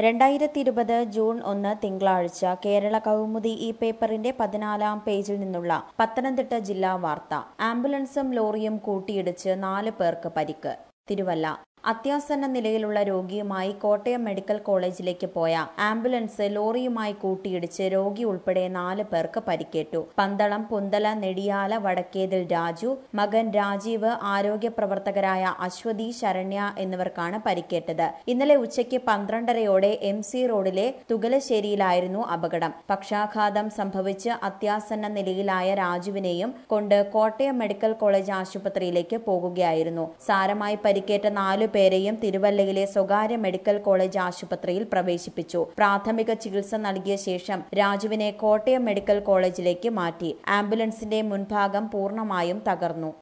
2020 June 1 തിങ്കളാഴ്ച കേരള കൗമുദി ഈ പേപ്പറിന്റെ 14-ാം പേജിൽ നിന്നുള്ള പത്തനംതിട്ട ജില്ലാ വാർത്ത. ആംബുലൻസും ലോറിയും കൂട്ടിയിടിച്ച് 4 പേർക്ക് പരിക്ക്. തിരുവല്ല. അത്യാസന്ന നിലയിലുള്ള രോഗിയുമായി കോട്ടയം മെഡിക്കൽ കോളേജിലേക്ക് പോയ ആംബുലൻസ് ലോറിയുമായി കൂട്ടിയിടിച്ച് രോഗി ഉൾപ്പെടെ 4 പേർക്ക് പരിക്കേറ്റു. പന്തളം, പുന്തല, നെടിയാല, വടക്കേതിൽ രാജു, മകൻ രാജീവ്, ആരോഗ്യ പ്രവർത്തകരായ അശ്വതി, ശരണ്യ എന്നിവർക്കാണ് പരിക്കേറ്റത്. ഇന്നലെ ഉച്ചയ്ക്ക് 12:30-ഓടെ MC റോഡിലെ തുകലശ്ശേരിയിലായിരുന്നു അപകടം. പക്ഷാഘാതം സംഭവിച്ച് അത്യാസന്ന നിലയിലായ രാജുവിനെയും കൊണ്ട് കോട്ടയം മെഡിക്കൽ കോളേജ് ആശുപത്രിയിലേക്ക് പോകുകയായിരുന്നു. സാരമായി പരിക്കേറ്റ 4 പേരെയും തിരുവല്ലയിലെ സ്വകാര്യ മെഡിക്കൽ കോളേജ് ആശുപത്രിയിൽ പ്രവേശിപ്പിച്ചു. പ്രാഥമിക ചികിത്സ നൽകിയ ശേഷം രാജുവിനെ കോട്ടയം മെഡിക്കൽ കോളേജിലേക്ക് മാറ്റി. ആംബുലൻസിന്റെ മുൻഭാഗം പൂർണ്ണമായും തകർന്നു.